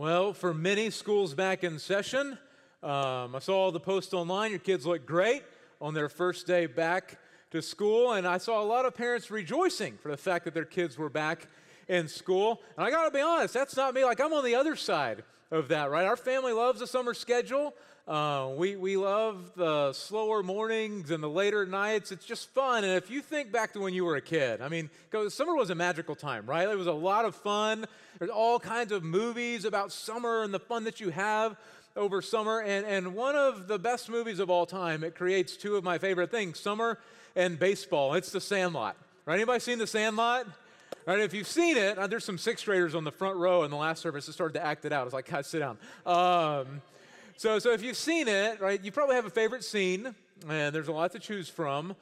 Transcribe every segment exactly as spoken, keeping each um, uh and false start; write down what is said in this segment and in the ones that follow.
Well, for many schools back in session, um, I saw all the posts online. Your kids look great on their first day back to school, and I saw a lot of parents rejoicing for the fact that their kids were back in school. And I got to be honest, that's not me. Like, I'm on the other side of that, right? Our family loves the summer schedule. Uh, we, we love the slower mornings and the later nights. It's just fun. And if you think back to when you were a kid, I mean, 'cause summer was a magical time, right? It was a lot of fun. There's all kinds of movies about summer and the fun that you have over summer. And, and one of the best movies of all time, it creates two of my favorite things, summer and baseball. It's The Sandlot, right? Anybody seen The Sandlot? Right, if you've seen it, uh, there's some sixth graders on the front row in the last service that started to act it out. I was like, guys, sit down. Um, so, so if you've seen it, right, you probably have a favorite scene, and there's a lot to choose from.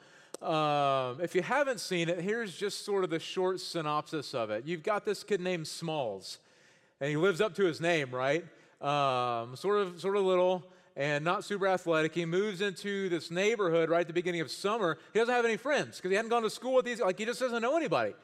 Um, if you haven't seen it, here's just sort of the short synopsis of it. You've got this kid named Smalls, and he lives up to his name, right? Um, sort of, sort of little and not super athletic. He moves into this neighborhood right at the beginning of summer. He doesn't have any friends because he hadn't gone to school with these. Like, he just doesn't know anybody.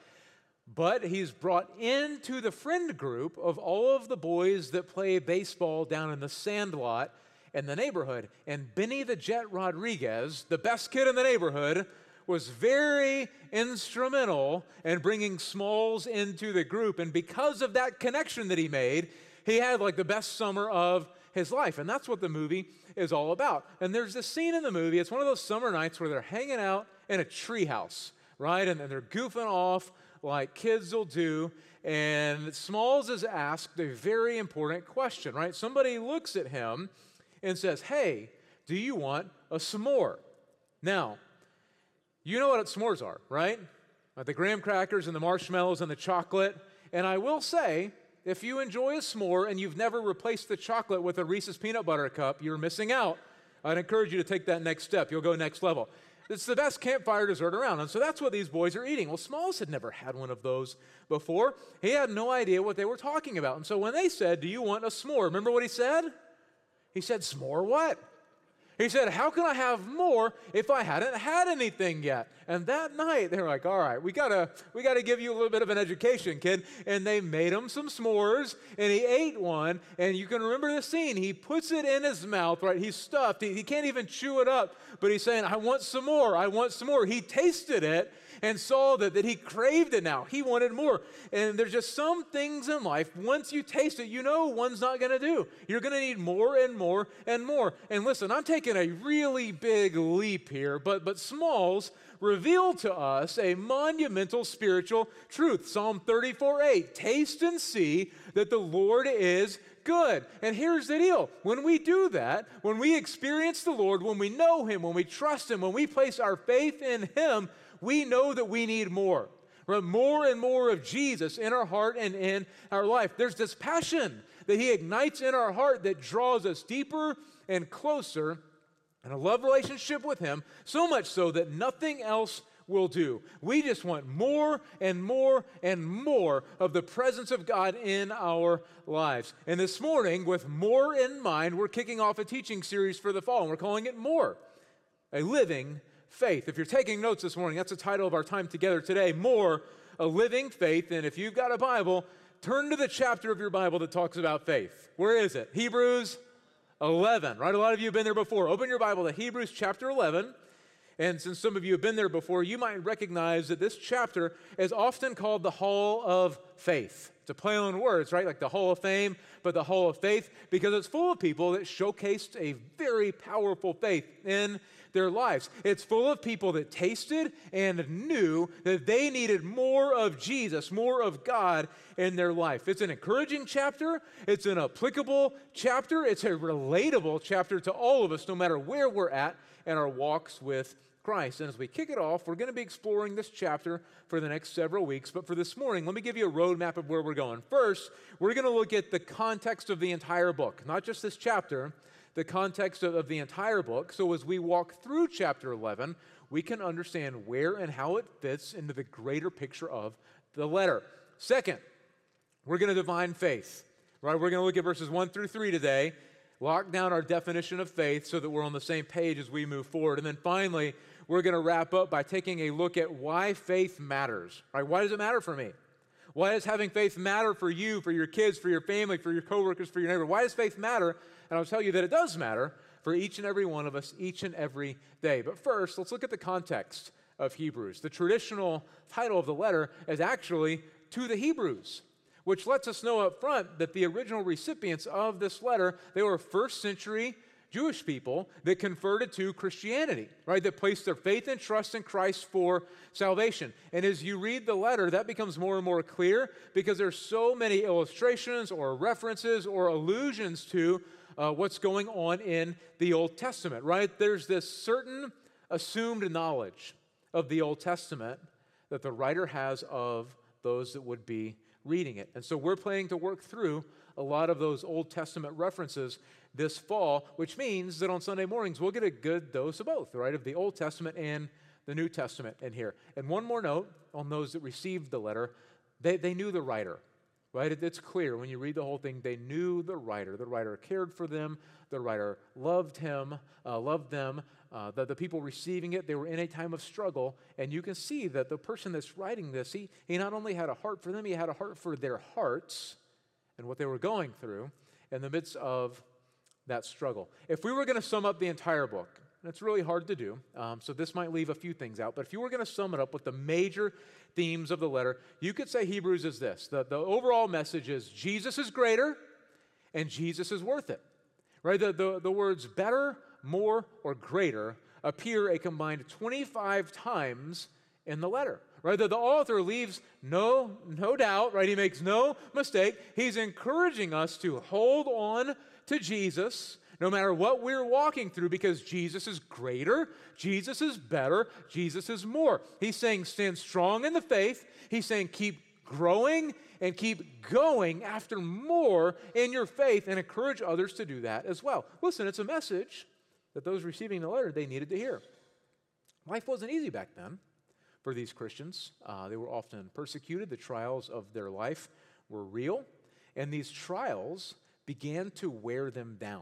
But he's brought into the friend group of all of the boys that play baseball down in the Sandlot in the neighborhood. And Benny the Jet Rodriguez, the best kid in the neighborhood, was very instrumental in bringing Smalls into the group. And because of that connection that he made, he had like the best summer of his life. And that's what the movie is all about. And there's this scene in the movie. It's one of those summer nights where they're hanging out in a treehouse, right? And, and they're goofing off like kids will do, and Smalls is asked a very important question, right? Somebody looks at him and says, hey, do you want a s'more? Now, you know what s'mores are, right? Like the graham crackers and the marshmallows and the chocolate. And I will say, if you enjoy a s'more and you've never replaced the chocolate with a Reese's peanut butter cup, you're missing out. I'd encourage you to take that next step. You'll go next level. It's the best campfire dessert around. And so that's what these boys are eating. Well, Smalls had never had one of those before. He had no idea what they were talking about. And so when they said, do you want a s'more? Remember what he said? He said, s'more what? He said, how can I have more if I hadn't had anything yet? And that night, they were like, all right, we gotta, we gotta give you a little bit of an education, kid. And they made him some s'mores, and he ate one. And you can remember the scene. He puts it in his mouth, right? He's stuffed. He, he can't even chew it up. But he's saying, I want some more. I want some more. He tasted it and saw that, that he craved it now. He wanted more. And there's just some things in life, once you taste it, you know one's not going to do. You're going to need more and more and more. And listen, I'm taking a really big leap here, but, but Smalls revealed to us a monumental spiritual truth. Psalm thirty-four eight, taste and see that the Lord is good. And here's the deal. When we do that, when we experience the Lord, when we know Him, when we trust Him, when we place our faith in Him, we know that we need more. Right? More and more of Jesus in our heart and in our life. There's this passion that He ignites in our heart that draws us deeper and closer in a love relationship with Him, so much so that nothing else will do. We just want more and more and more of the presence of God in our lives. And this morning, with more in mind, we're kicking off a teaching series for the fall, and we're calling it More, a Living Faith. If you're taking notes this morning, that's the title of our time together today, More, a Living Faith. And if you've got a Bible, turn to the chapter of your Bible that talks about faith. Where is it? Hebrews eleven, right? A lot of you have been there before. Open your Bible to Hebrews chapter eleven. And since some of you have been there before, you might recognize that this chapter is often called the Hall of Faith. It's a play on words, right? Like the Hall of Fame, but the Hall of Faith, because it's full of people that showcased a very powerful faith in their lives. It's full of people that tasted and knew that they needed more of Jesus, more of God in their life. It's an encouraging chapter. It's an applicable chapter. It's a relatable chapter to all of us, no matter where we're at in our walks with Christ. And as we kick it off, we're going to be exploring this chapter for the next several weeks. But for this morning, let me give you a roadmap of where we're going. First, we're going to look at the context of the entire book, not just this chapter, the context of, of the entire book. So as we walk through chapter eleven, we can understand where and how it fits into the greater picture of the letter. Second, we're going to define faith, right? We're going to look at verses one through three today, lock down our definition of faith so that we're on the same page as we move forward. And then finally, we're going to wrap up by taking a look at why faith matters, right? Why does it matter for me? Why does having faith matter for you, for your kids, for your family, for your coworkers, for your neighbor? Why does faith matter? And I'll tell you that it does matter for each and every one of us, each and every day. But first, let's look at the context of Hebrews. The traditional title of the letter is actually To the Hebrews, which lets us know up front that the original recipients of this letter, they were first century Jewish people that converted to Christianity, right? That placed their faith and trust in Christ for salvation. And as you read the letter, that becomes more and more clear because there's so many illustrations or references or allusions to uh, what's going on in the Old Testament, right? There's this certain assumed knowledge of the Old Testament that the writer has of those that would be reading it. And so we're planning to work through a lot of those Old Testament references this fall, which means that on Sunday mornings we'll get a good dose of both, right, of the Old Testament and the New Testament in here. And one more note on those that received the letter, they, they knew the writer, right? It, it's clear when you read the whole thing, they knew the writer. The writer cared for them. The writer loved him, uh, loved them. Uh, the, the people receiving it, they were in a time of struggle, and you can see that the person that's writing this, he, he not only had a heart for them, he had a heart for their hearts and what they were going through in the midst of that struggle. If we were going to sum up the entire book, and it's really hard to do, um, so this might leave a few things out, but if you were going to sum it up with the major themes of the letter, you could say Hebrews is this. The, the overall message is Jesus is greater and Jesus is worth it, right? The, the, the words better, more, or greater appear a combined twenty-five times in the letter, right? The, the author leaves no, no doubt, right? He makes no mistake. He's encouraging us to hold on to Jesus no matter what we're walking through because Jesus is greater, Jesus is better, Jesus is more. He's saying stand strong in the faith. He's saying keep growing and keep going after more in your faith and encourage others to do that as well. Listen, it's a message that those receiving the letter, they needed to hear. Life wasn't easy back then for these Christians. Uh, they were often persecuted. The trials of their life were real, and these trials began to wear them down,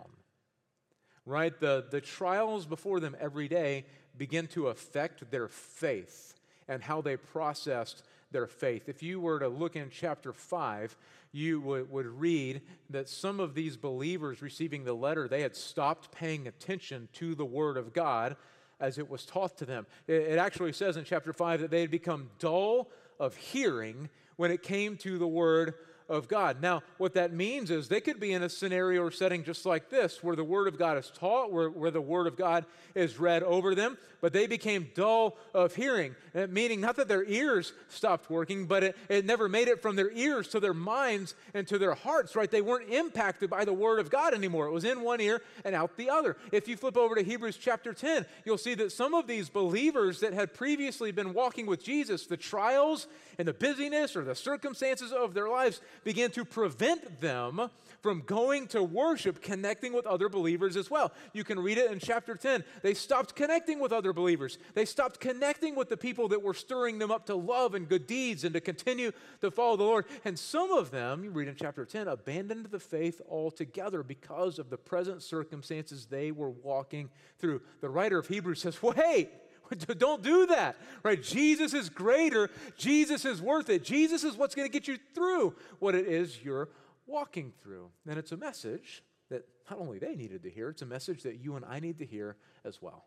right? The, the trials before them every day began to affect their faith and how they processed their faith. If you were to look in chapter five, you would, would read that some of these believers receiving the letter, they had stopped paying attention to the Word of God as it was taught to them. It, it actually says in chapter five that they had become dull of hearing when it came to the Word of God. Now, what that means is they could be in a scenario or setting just like this, where the Word of God is taught, where, where the Word of God is read over them, but they became dull of hearing, meaning not that their ears stopped working, but it, it never made it from their ears to their minds and to their hearts, right? They weren't impacted by the Word of God anymore. It was in one ear and out the other. If you flip over to Hebrews chapter ten, you'll see that some of these believers that had previously been walking with Jesus, the trials and the busyness or the circumstances of their lives began to prevent them from going to worship, connecting with other believers as well. You can read it in chapter ten. They stopped connecting with other believers. They stopped connecting with the people that were stirring them up to love and good deeds and to continue to follow the Lord. And some of them, you read in chapter ten, abandoned the faith altogether because of the present circumstances they were walking through. The writer of Hebrews says, wait, don't do that, right? Jesus is greater. Jesus is worth it. Jesus is what's going to get you through what it is you're walking through. And it's a message that not only they needed to hear, it's a message that you and I need to hear as well.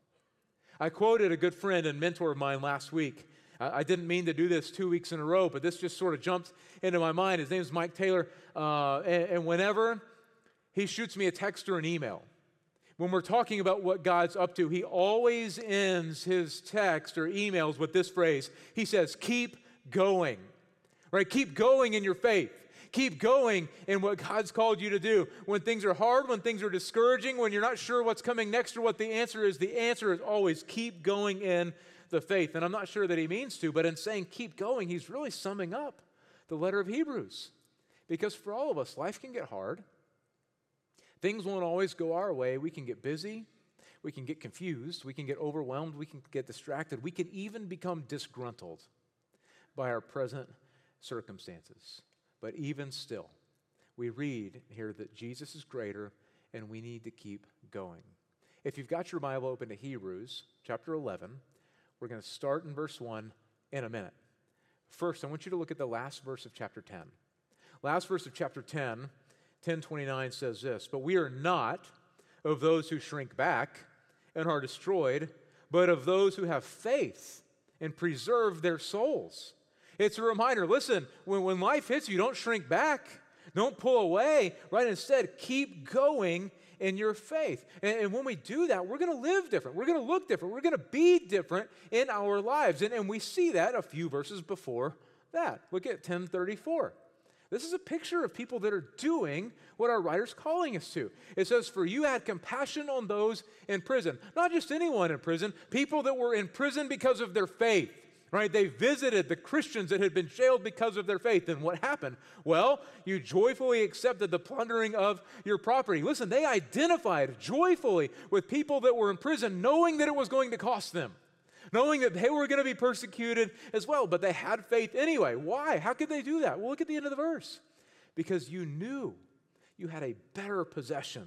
I quoted a good friend and mentor of mine last week. I didn't mean to do this two weeks in a row, but this just sort of jumped into my mind. His name is Mike Taylor, uh, and, and whenever he shoots me a text or an email, when we're talking about what God's up to, he always ends his text or emails with this phrase. He says, keep going, right? Keep going in your faith. Keep going in what God's called you to do. When things are hard, when things are discouraging, when you're not sure what's coming next or what the answer is, the answer is always keep going in the faith. And I'm not sure that he means to, but in saying keep going, he's really summing up the letter of Hebrews. Because for all of us, life can get hard. Things won't always go our way. We can get busy. We can get confused. We can get overwhelmed. We can get distracted. We can even become disgruntled by our present circumstances. But even still, we read here that Jesus is greater and we need to keep going. If you've got your Bible open to Hebrews chapter eleven, we're going to start in verse one in a minute. First, I want you to look at the last verse of chapter ten. Last verse of chapter ten, ten twenty-nine says this, "But we are not of those who shrink back and are destroyed, but of those who have faith and preserve their souls." It's a reminder, listen, when, when life hits you, don't shrink back. Don't pull away, right? Instead, keep going in your faith. And, and when we do that, we're going to live different. We're going to look different. We're going to be different in our lives. And, and we see that a few verses before that. Look at ten thirty-four. This is a picture of people that are doing what our writer's calling us to. It says, "For you had compassion on those in prison." Not just anyone in prison, people that were in prison because of their faith. Right? They visited the Christians that had been jailed because of their faith. And what happened? Well, you joyfully accepted the plundering of your property. Listen, they identified joyfully with people that were in prison, knowing that it was going to cost them, knowing that they were going to be persecuted as well, but they had faith anyway. Why? How could they do that? Well, look at the end of the verse. Because you knew you had a better possession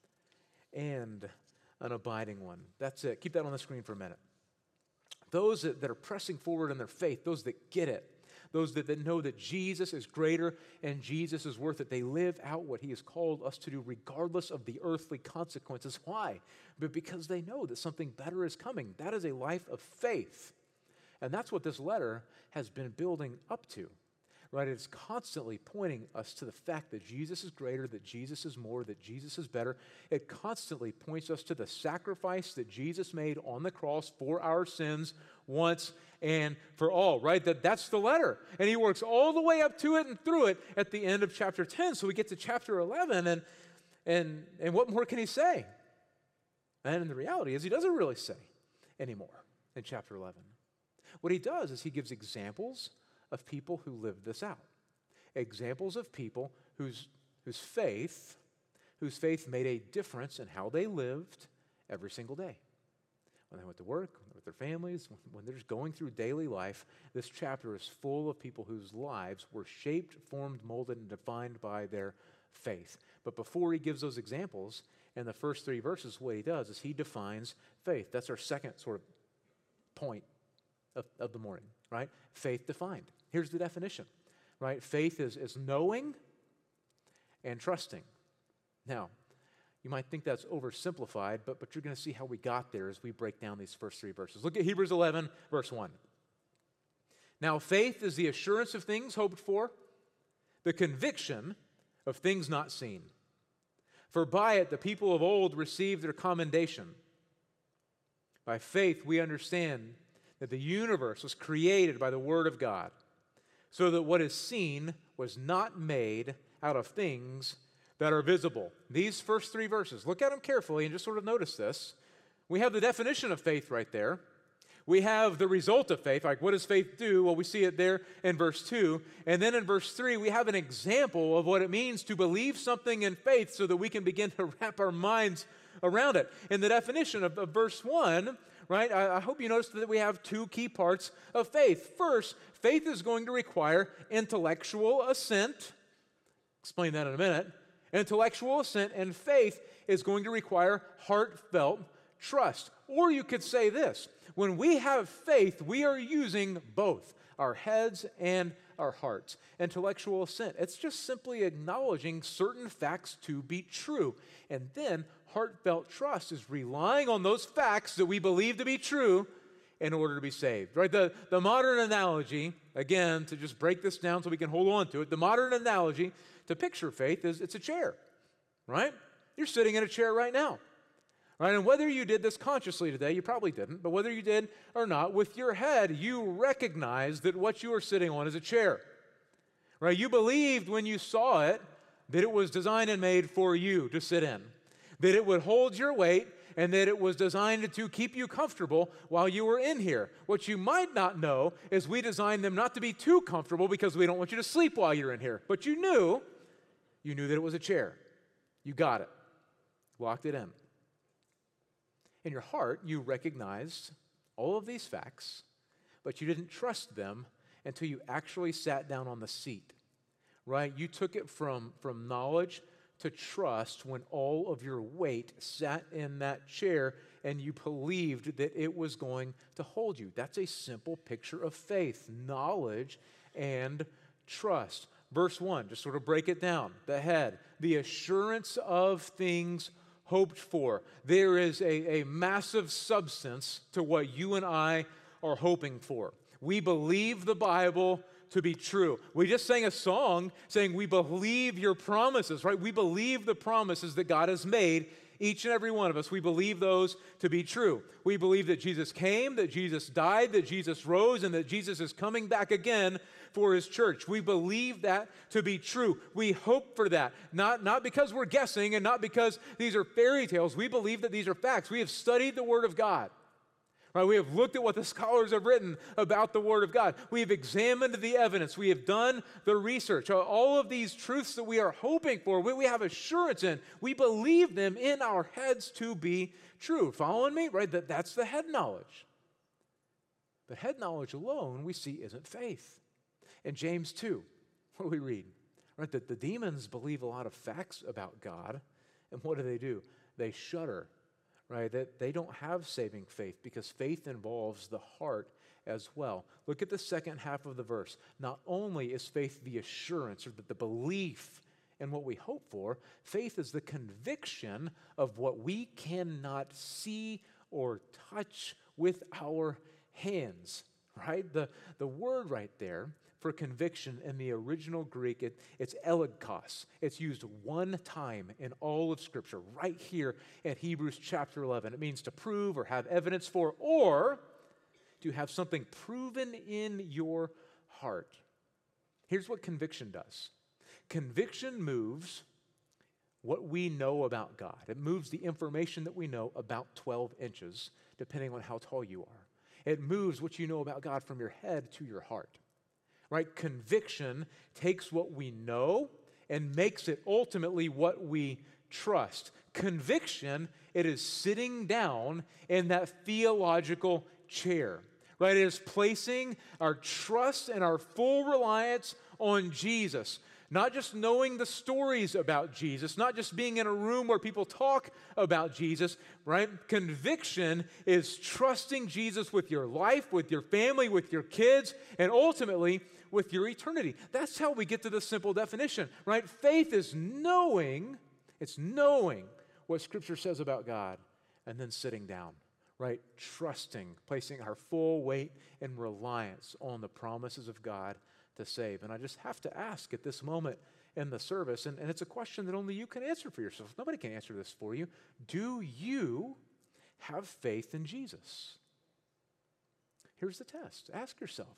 and an abiding one. That's it. Keep that on the screen for a minute. Those that, that are pressing forward in their faith, those that get it, those that, that know that Jesus is greater and Jesus is worth it, they live out what he has called us to do regardless of the earthly consequences. Why? But because they know that something better is coming. That is a life of faith. And that's what this letter has been building up to. Right? It's constantly pointing us to the fact that Jesus is greater, that Jesus is more, that Jesus is better. It constantly points us to the sacrifice that Jesus made on the cross for our sins once and for all, right? That that's the letter. And he works all the way up to it and through it at the end of chapter ten. So we get to chapter eleven, and and and what more can he say? And the reality is he doesn't really say anymore in chapter eleven. What he does is he gives examples of people who lived this out. Examples of people whose, whose faith, whose faith made a difference in how they lived every single day. When they went to work, with their families, when they're just going through daily life, this chapter is full of people whose lives were shaped, formed, molded, and defined by their faith. But before he gives those examples, in the first three verses, what he does is he defines faith. That's our second sort of point of, of the morning, right? Faith defined. Here's the definition, right? Faith is, is knowing and trusting. Now, you might think that's oversimplified, but, but you're going to see how we got there as we break down these first three verses. Look at Hebrews eleven, verse one. "Now faith is the assurance of things hoped for, the conviction of things not seen. For by it the people of old received their commendation. By faith we understand that the universe was created by the word of God, so that what is seen was not made out of things that are visible." These first three verses, look at them carefully and just sort of notice this. We have the definition of faith right there. We have the result of faith, like what does faith do? Well, we see it there in verse two. And then in verse three, we have an example of what it means to believe something in faith so that we can begin to wrap our minds around it. In the definition of, of verse one, right, I, I hope you noticed that we have two key parts of faith. First, faith is going to require intellectual assent. Explain that in a minute. Intellectual assent, and faith is going to require heartfelt trust. Or you could say this: when we have faith, we are using both our heads and our hearts. Intellectual assent, it's just simply acknowledging certain facts to be true. And then heartfelt trust is relying on those facts that we believe to be true in order to be saved, right? The, the modern analogy, again, to just break this down so we can hold on to it, the modern analogy to picture faith is it's a chair, right? You're sitting in a chair right now, right? And whether you did this consciously today, you probably didn't, but whether you did or not, with your head, you recognize that what you are sitting on is a chair, right? You believed when you saw it that it was designed and made for you to sit in, that it would hold your weight, and that it was designed to keep you comfortable while you were in here. What you might not know is we designed them not to be too comfortable because we don't want you to sleep while you're in here. But you knew, you knew that it was a chair. You got it. Locked it in. In your heart, you recognized all of these facts, but you didn't trust them until you actually sat down on the seat, right? You took it from, from knowledge to trust when all of your weight sat in that chair and you believed that it was going to hold you. That's a simple picture of faith, knowledge and trust. Verse one, just sort of break it down. The head, the assurance of things hoped for. There is a, a massive substance to what you and I are hoping for. We believe the Bible to be true. We just sang a song saying we believe your promises, right? We believe the promises that God has made, each and every one of us. We believe those to be true. We believe that Jesus came, that Jesus died, that Jesus rose, and that Jesus is coming back again for his church. We believe that to be true. We hope for that, not, not because we're guessing and not because these are fairy tales. We believe that these are facts. We have studied the Word of God. Right, we have looked at what the scholars have written about the Word of God. We have examined the evidence. We have done the research. All of these truths that we are hoping for, we, we have assurance in. We believe them in our heads to be true. Following me? Right? That, that's the head knowledge. But head knowledge alone, we see, isn't faith. In James two, what do we read? Right, that the demons believe a lot of facts about God, and what do they do? They shudder. Right, that they don't have saving faith because faith involves the heart as well. Look at the second half of the verse. Not only is faith the assurance or the, the belief in what we hope for, faith is the conviction of what we cannot see or touch with our hands. Right? The, the word right there for conviction in the original Greek, it, it's elegkos. It's used one time in all of Scripture, right here in Hebrews chapter eleven. It means to prove or have evidence for, or to have something proven in your heart. Here's what conviction does. Conviction moves what we know about God. It moves the information that we know about twelve inches, depending on how tall you are. It moves what you know about God from your head to your heart. Right? Conviction takes what we know and makes it ultimately what we trust. Conviction, it is sitting down in that theological chair. Right? It is placing our trust and our full reliance on Jesus. Not just knowing the stories about Jesus, not just being in a room where people talk about Jesus, right? Conviction is trusting Jesus with your life, with your family, with your kids, and ultimately with your eternity. That's how we get to the simple definition, right? Faith is knowing, it's knowing what Scripture says about God and then sitting down, right? Trusting, placing our full weight and reliance on the promises of God to save. And I just have to ask at this moment in the service, and, and it's a question that only you can answer for yourself. Nobody can answer this for you. Do you have faith in Jesus? Here's the test. Ask yourself.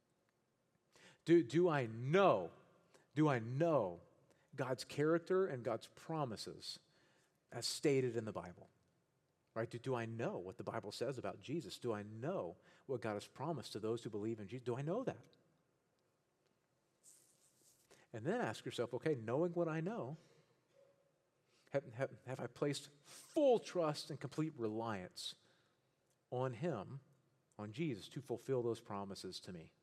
Do, do I know, do I know God's character and God's promises as stated in the Bible? Right? Do, do I know what the Bible says about Jesus? Do I know what God has promised to those who believe in Jesus? Do I know that? And then ask yourself, okay, knowing what I know, have, have, have I placed full trust and complete reliance on Him, on Jesus, to fulfill those promises to me?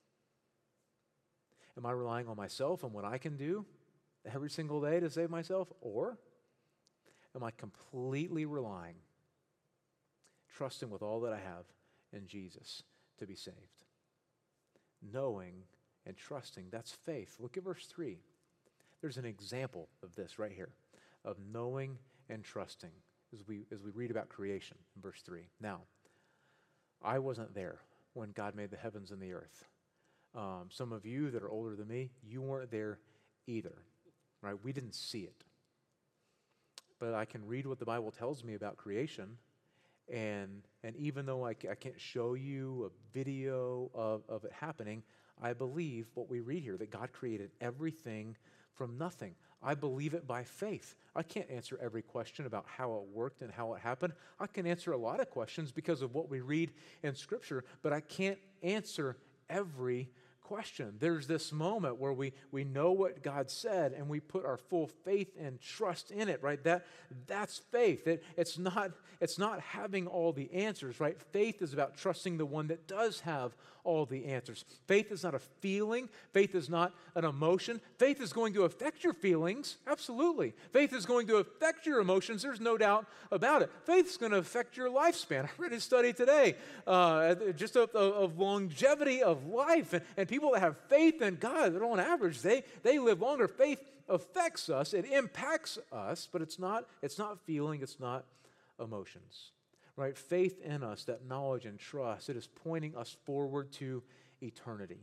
Am I relying on myself and what I can do every single day to save myself? Or am I completely relying, trusting with all that I have in Jesus to be saved? Knowing and trusting, that's faith. Look at verse three. There's an example of this right here, of knowing and trusting, as we, as we read about creation in verse three. Now, I wasn't there when God made the heavens and the earth. Um, some of you that are older than me, you weren't there either, right? We didn't see it. But I can read what the Bible tells me about creation, and, and even though I, I can't show you a video of, of it happening, I believe what we read here, that God created everything from nothing. I believe it by faith. I can't answer every question about how it worked and how it happened. I can answer a lot of questions because of what we read in Scripture, but I can't answer every question. There's this moment where we, we know what God said and we put our full faith and trust in it, right? That, that's faith. It, it's not, it's not having all the answers, right? Faith is about trusting the one that does have all the answers. Faith is not a feeling. Faith is not an emotion. Faith is going to affect your feelings, absolutely. Faith is going to affect your emotions, there's no doubt about it. Faith is going to affect your lifespan. I read a study today, uh, just of, of longevity of life, and, and people that have faith in God, that on average, they, they live longer. Faith affects us, it impacts us, but it's not, it's not feeling, it's not emotions. Right? Faith in us, that knowledge and trust, it is pointing us forward to eternity,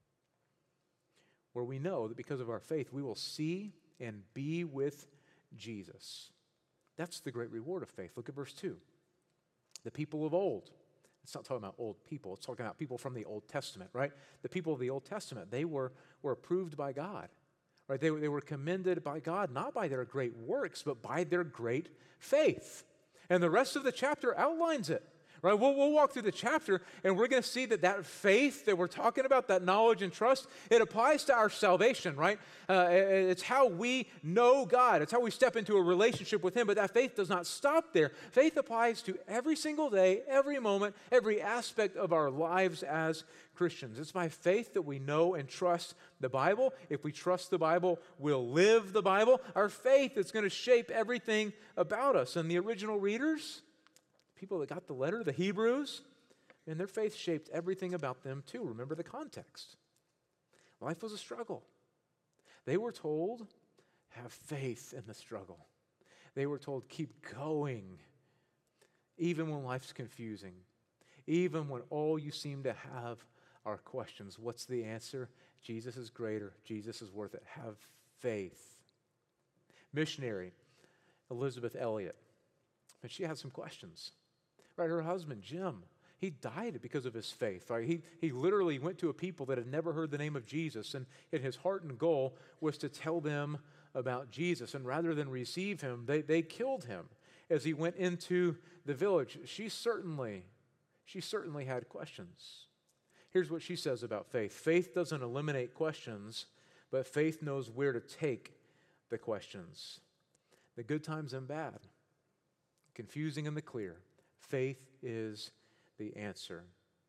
where we know that because of our faith, we will see and be with Jesus. That's the great reward of faith. Look at verse two. The people of old. It's not talking about old people. It's talking about people from the Old Testament, right? The people of the Old Testament, they were, were approved by God, right? They, they were commended by God, not by their great works, but by their great faith. And the rest of the chapter outlines it, right? We'll, we'll walk through the chapter, and we're going to see that that faith that we're talking about, that knowledge and trust, it applies to our salvation, right? Uh, it's how we know God. It's how we step into a relationship with Him, but that faith does not stop there. Faith applies to every single day, every moment, every aspect of our lives as Christians. It's by faith that we know and trust the Bible. If we trust the Bible, we'll live the Bible. Our faith is going to shape everything about us. And the original readers, people that got the letter, the Hebrews, and their faith shaped everything about them too. Remember the context. Life was a struggle. They were told, have faith in the struggle. They were told, keep going, even when life's confusing, even when all you seem to have are questions. What's the answer? Jesus is greater. Jesus is worth it. Have faith. Missionary Elizabeth Elliot, and she had some questions. Right, her husband, Jim, he died because of his faith. Right? He, he literally went to a people that had never heard the name of Jesus, and, and his heart and goal was to tell them about Jesus. And rather than receive him, they, they killed him as he went into the village. She certainly, she certainly had questions. Here's what she says about faith. Faith doesn't eliminate questions, but faith knows where to take the questions. The good times and bad, confusing and the clear. Faith is the answer.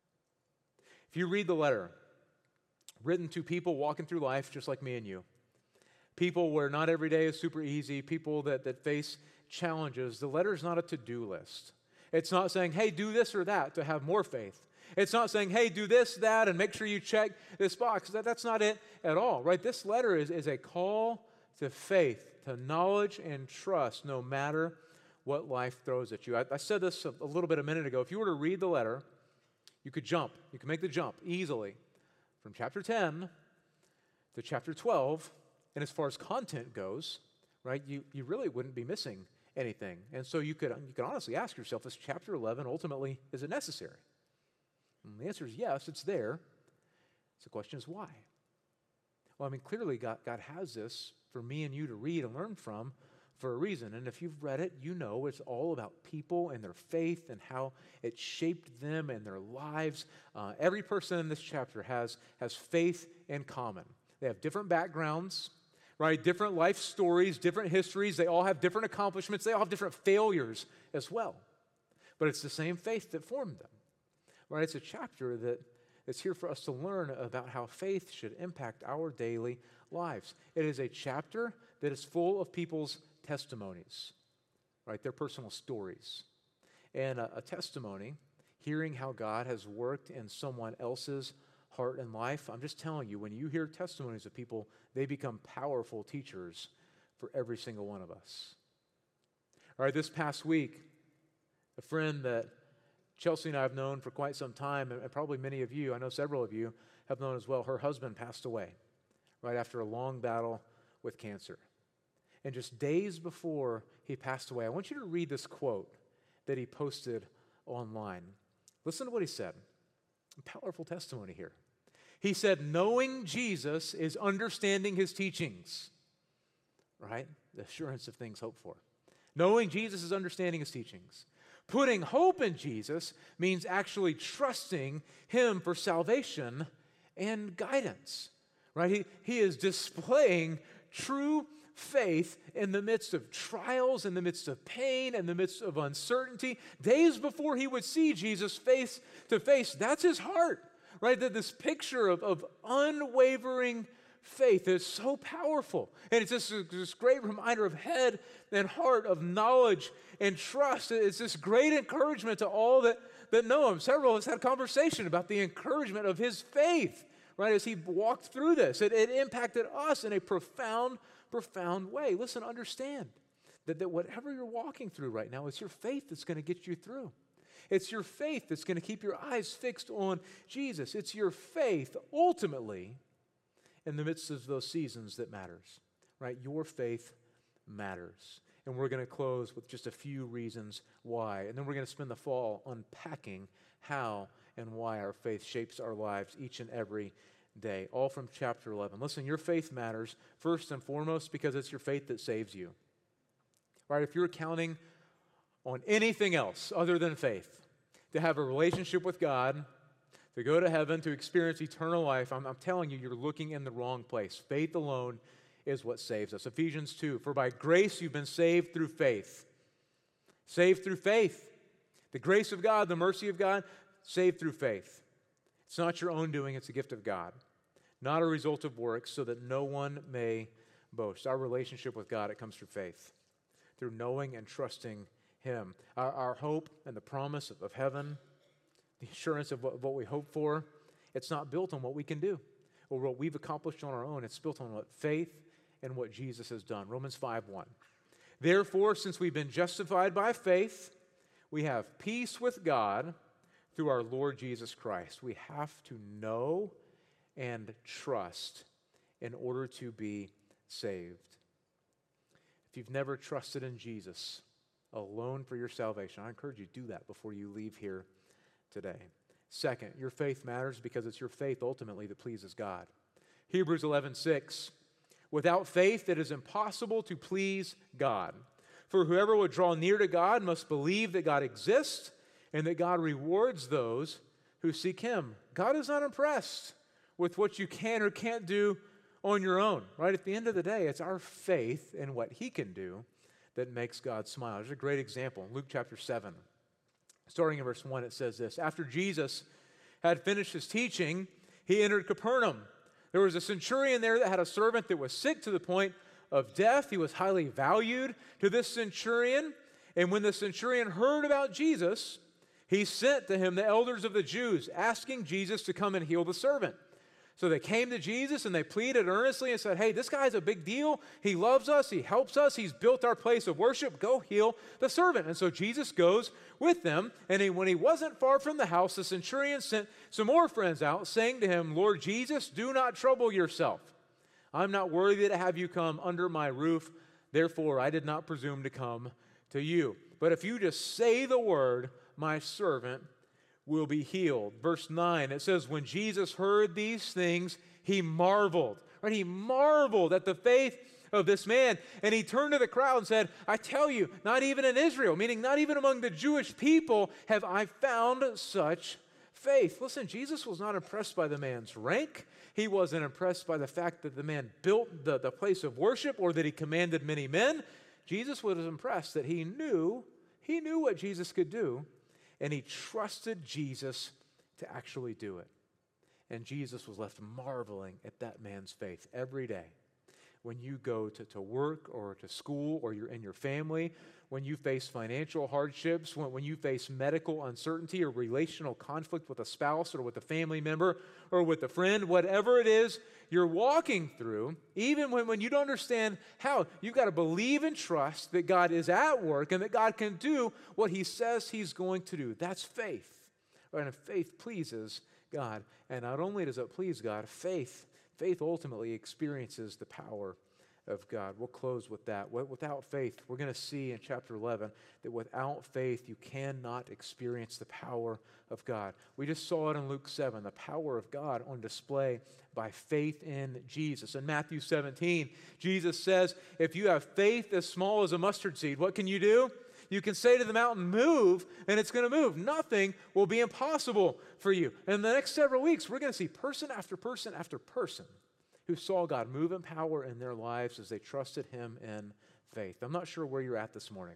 If you read the letter, written to people walking through life just like me and you, people where not every day is super easy, people that, that face challenges, the letter is not a to-do list. It's not saying, hey, do this or that to have more faith. It's not saying, hey, do this, that, and make sure you check this box. That, that's not it at all, right? This letter is, is a call to faith, to knowledge and trust, no matter what life throws at you. I, I said this a, a little bit a minute ago. If you were to read the letter, you could jump. You could make the jump easily from chapter ten to chapter twelve, and as far as content goes, right, you, you really wouldn't be missing anything. And so you could, you could honestly ask yourself, is chapter eleven ultimately, is it necessary? And the answer is yes, it's there. So the question is why? Well, I mean, clearly God, God has this for me and you to read and learn from for a reason. And if you've read it, you know it's all about people and their faith and how it shaped them and their lives. Uh, every person in this chapter has, has faith in common. They have different backgrounds, right? Different life stories, different histories. They all have different accomplishments. They all have different failures as well. But it's the same faith that formed them. Right? It's a chapter that is here for us to learn about how faith should impact our daily lives. It is a chapter that is full of people's testimonies, right? Their personal stories. And a, a testimony, hearing how God has worked in someone else's heart and life. I'm just telling you, when you hear testimonies of people, they become powerful teachers for every single one of us. All right, this past week, a friend that Chelsea and I have known for quite some time, and probably many of you, I know several of you, have known as well, her husband passed away right after a long battle with cancer. And just days before he passed away, I want you to read this quote that he posted online. Listen to what he said. A powerful testimony here. He said, knowing Jesus is understanding his teachings, right? The assurance of things hoped for. Knowing Jesus is understanding his teachings. Putting hope in Jesus means actually trusting him for salvation and guidance, right? He, he is displaying true faith in the midst of trials, in the midst of pain, in the midst of uncertainty. Days before he would see Jesus face to face, that's his heart, right? That this picture of, of unwavering faith is so powerful. And it's just this great reminder of head and heart, of knowledge and trust. It's this great encouragement to all that, that know him. Several of us had a conversation about the encouragement of his faith, right, as he walked through this. It, it impacted us in a profound, profound way. Listen, understand that, that whatever you're walking through right now, it's your faith that's going to get you through. It's your faith that's going to keep your eyes fixed on Jesus. It's your faith, ultimately, in the midst of those seasons that matters, right? Your faith matters. And we're going to close with just a few reasons why. And then we're going to spend the fall unpacking how and why our faith shapes our lives each and every day, all from chapter eleven. Listen, your faith matters first and foremost because it's your faith that saves you, right? If you're counting on anything else other than faith, to have a relationship with God, to go to heaven, to experience eternal life, I'm, I'm telling you, you're looking in the wrong place. Faith alone is what saves us. Ephesians two, for by grace you've been saved through faith. Saved through faith. The grace of God, the mercy of God, saved through faith. It's not your own doing, it's a gift of God. Not a result of works, so that no one may boast. Our relationship with God, it comes through faith, through knowing and trusting Him. Our, our hope and the promise of, of heaven, the assurance of what, of what we hope for, it's not built on what we can do or what we've accomplished on our own. It's built on what faith and what Jesus has done. Romans five one. Therefore, since we've been justified by faith, we have peace with God through our Lord Jesus Christ. We have to know and trust in order to be saved. If you've never trusted in Jesus alone for your salvation, I encourage you to do that before you leave here today. Second, your faith matters because it's your faith ultimately that pleases God. Hebrews eleven six. Without faith, it is impossible to please God. For whoever would draw near to God must believe that God exists and that God rewards those who seek Him. God is not impressed with what you can or can't do on your own, right? At the end of the day, it's our faith in what He can do that makes God smile. There's a great example in Luke chapter seven. Starting in verse one, it says this: After Jesus had finished His teaching, He entered Capernaum. There was a centurion there that had a servant that was sick to the point of death. He was highly valued to this centurion. And when the centurion heard about Jesus, he sent to him the elders of the Jews, asking Jesus to come and heal the servant. So they came to Jesus and they pleaded earnestly and said, hey, this guy's a big deal. He loves us. He helps us. He's built our place of worship. Go heal the servant. And so Jesus goes with them. And he, when he wasn't far from the house, the centurion sent some more friends out, saying to him, Lord Jesus, do not trouble yourself. I'm not worthy to have you come under my roof. Therefore, I did not presume to come to you. But if you just say the word, my servant will be healed. Verse nine, it says, when Jesus heard these things, he marveled. Right? He marveled at the faith of this man. And he turned to the crowd and said, I tell you, not even in Israel, meaning not even among the Jewish people, have I found such faith. Listen, Jesus was not impressed by the man's rank. He wasn't impressed by the fact that the man built the, the place of worship or that he commanded many men. Jesus was impressed that he knew, he knew what Jesus could do, and he trusted Jesus to actually do it. And Jesus was left marveling at that man's faith every day. When you go to, to work or to school or you're in your family, when you face financial hardships, when, when you face medical uncertainty or relational conflict with a spouse or with a family member or with a friend, whatever it is you're walking through, even when, when you don't understand how, you've got to believe and trust that God is at work and that God can do what He says He's going to do. That's faith. Right? And faith pleases God. And not only does it please God, faith, faith ultimately experiences the power of God. We'll close with that. Without faith, we're going to see in chapter eleven that without faith, you cannot experience the power of God. We just saw it in Luke seven, the power of God on display by faith in Jesus. In Matthew seventeen, Jesus says, if you have faith as small as a mustard seed, what can you do? You can say to the mountain, move, and it's going to move. Nothing will be impossible for you. And in the next several weeks, we're going to see person after person after person who saw God move in power in their lives as they trusted him in faith. I'm not sure where you're at this morning.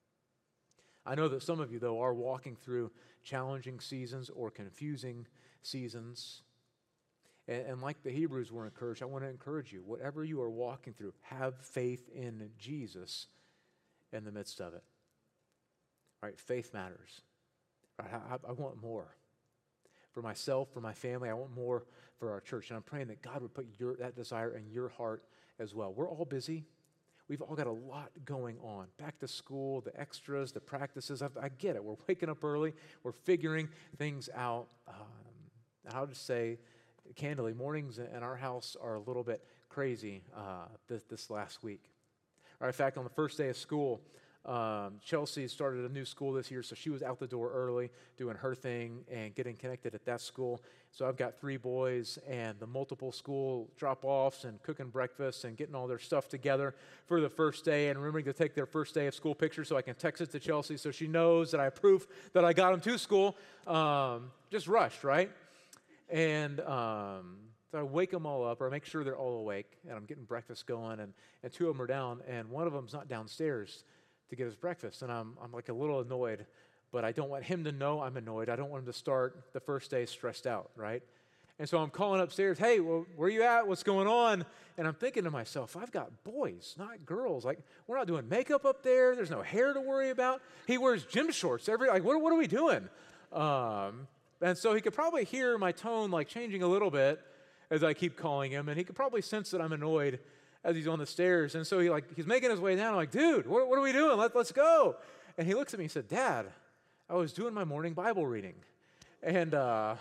I know that some of you, though, are walking through challenging seasons or confusing seasons. And, and like the Hebrews were encouraged, I want to encourage you, whatever you are walking through, have faith in Jesus in the midst of it. Right? Faith matters. Right? I, I want more. For myself, for my family, I want more for our church. And I'm praying that God would put your, that desire in your heart as well. We're all busy. We've all got a lot going on. Back to school, the extras, the practices. I, I get it. We're waking up early. We're figuring things out. Um, and I'll just say, candidly, mornings in our house are a little bit crazy uh, this, this last week. Or in fact, on the first day of school, Um, Chelsea started a new school this year, so she was out the door early doing her thing and getting connected at that school. So I've got three boys and the multiple school drop-offs and cooking breakfast and getting all their stuff together for the first day and remembering to take their first day of school picture so I can text it to Chelsea so she knows that I approve that I got them to school. Um, just rushed, right? And um, so I wake them all up, or I make sure they're all awake, and I'm getting breakfast going, and, and two of them are down, and one of them's not downstairs to get his breakfast, and I'm I'm like a little annoyed, but I don't want him to know I'm annoyed. I don't want him to start the first day stressed out, right? And so I'm calling upstairs, hey, well, where you at? What's going on? And I'm thinking to myself, I've got boys, not girls. Like, we're not doing makeup up there. There's no hair to worry about. He wears gym shorts every, like, what, what are we doing? Um, and so he could probably hear my tone, like, changing a little bit as I keep calling him, and he could probably sense that I'm annoyed as he's on the stairs. And so he like he's making his way down. I'm like, dude, what, what are we doing? Let, let's go. And he looks at me and said, Dad, I was doing my morning Bible reading. And uh,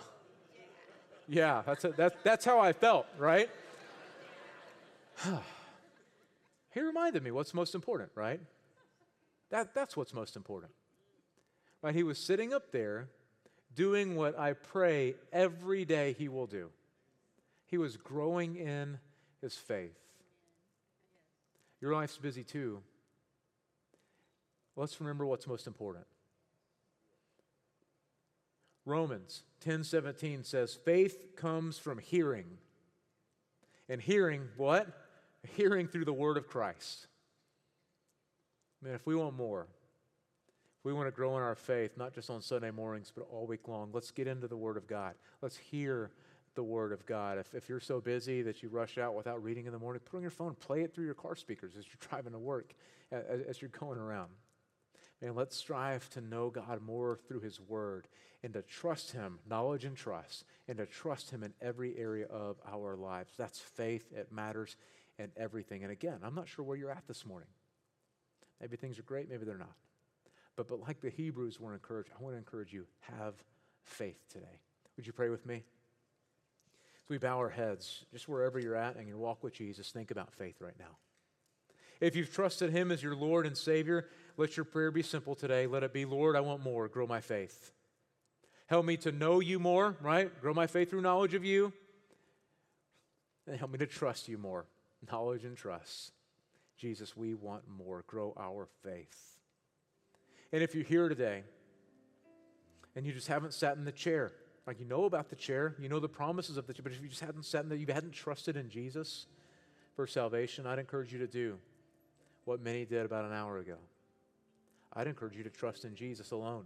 yeah, that's, a, that, that's how I felt, right? He reminded me what's most important, right? That, that's what's most important. Right? He was sitting up there doing what I pray every day he will do. He was growing in his faith. Your life's busy too. Let's remember what's most important. Romans ten seventeen says, faith comes from hearing. And hearing what? Hearing through the word of Christ. Man, if we want more, if we want to grow in our faith, not just on Sunday mornings, but all week long, let's get into the word of God. Let's hear the word of God. If, if you're so busy that you rush out without reading in the morning, put on your phone, play it through your car speakers as you're driving to work, as, as you're going around. Man, let's strive to know God more through his word and to trust him, knowledge and trust, and to trust him in every area of our lives. That's faith. It matters in everything. And again, I'm not sure where you're at this morning. Maybe things are great, maybe they're not. But, but like the Hebrews were encouraged, I want to encourage you, have faith today. Would you pray with me? We bow our heads, just wherever you're at in your walk with Jesus, think about faith right now. If you've trusted him as your Lord and Savior, let your prayer be simple today. Let it be, Lord, I want more. Grow my faith. Help me to know you more, right? Grow my faith through knowledge of you. And help me to trust you more. Knowledge and trust. Jesus, we want more. Grow our faith. And if you're here today and you just haven't sat in the chair, like you know about the chair, you know the promises of the chair, but if you just hadn't sat in there, you hadn't trusted in Jesus for salvation, I'd encourage you to do what many did about an hour ago. I'd encourage you to trust in Jesus alone,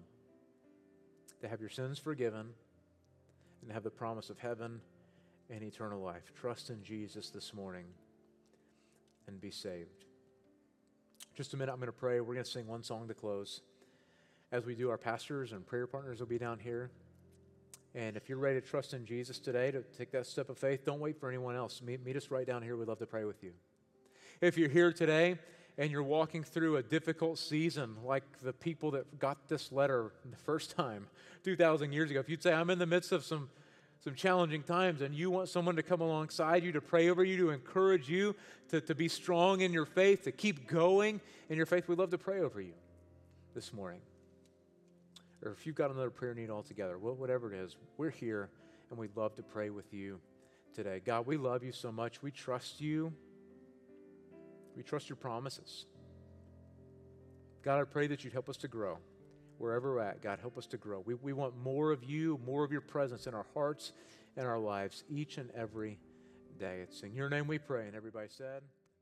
to have your sins forgiven, and have the promise of heaven and eternal life. Trust in Jesus this morning and be saved. Just a minute, I'm going to pray. We're going to sing one song to close. As we do, our pastors and prayer partners will be down here. And if you're ready to trust in Jesus today, to take that step of faith, don't wait for anyone else. Meet, meet us right down here. We'd love to pray with you. If you're here today and you're walking through a difficult season, like the people that got this letter the first time two thousand years ago, if you'd say, I'm in the midst of some, some challenging times, and you want someone to come alongside you, to pray over you, to encourage you, to, to be strong in your faith, to keep going in your faith, we'd love to pray over you this morning. Or if you've got another prayer need altogether, whatever it is, we're here, and we'd love to pray with you today. God, we love you so much. We trust you. We trust your promises. God, I pray that you'd help us to grow. Wherever we're at, God, help us to grow. We, we want more of you, more of your presence in our hearts and our lives each and every day. It's in your name we pray. And everybody said,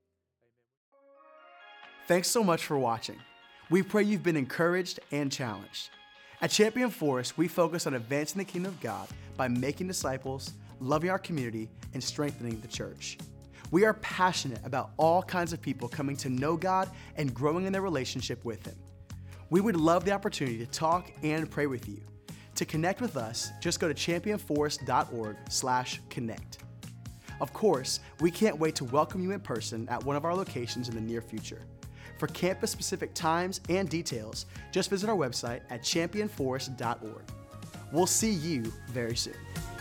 Thanks so much for watching. We pray you've been encouraged and challenged. At Champion Forest, we focus on advancing the kingdom of God by making disciples, loving our community, and strengthening the church. We are passionate about all kinds of people coming to know God and growing in their relationship with Him. We would love the opportunity to talk and pray with you. To connect with us, just go to champion forest dot org slash connect. Of course, we can't wait to welcome you in person at one of our locations in the near future. For campus-specific times and details, just visit our website at champion forest dot org. We'll see you very soon.